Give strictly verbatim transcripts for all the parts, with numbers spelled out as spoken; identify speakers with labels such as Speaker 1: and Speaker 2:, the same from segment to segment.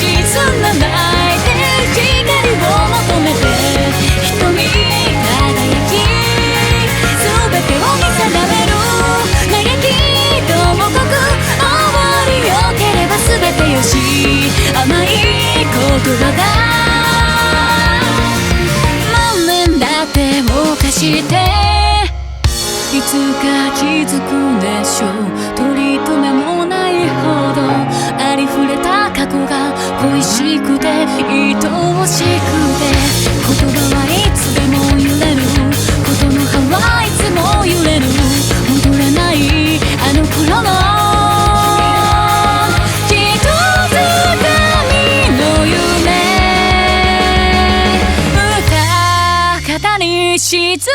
Speaker 1: んだ泣いて光を求めて瞳輝き全てを見定める嘆きともかく終わりよければ全てよし甘い言葉が万年だってを貸していつか気づくでしょう取り留めもないほどありふれた過去が恋しくて愛おしくて言葉はいつでも揺れることの葉はいつも揺れる戻れないあの頃のひとつかみの夢深方に沈んだ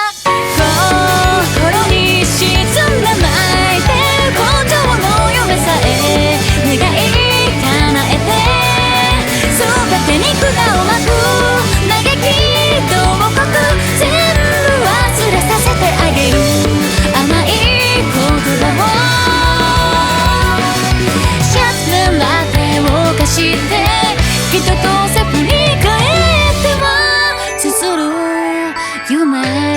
Speaker 1: 心に沈んだ泣いてる根性の夢さえ願い叶えて全てに苦難をなく嘆き慟哭全部忘れさせてあげる甘い言葉をシャツのラテを貸して人とせ振り返っては綴る夢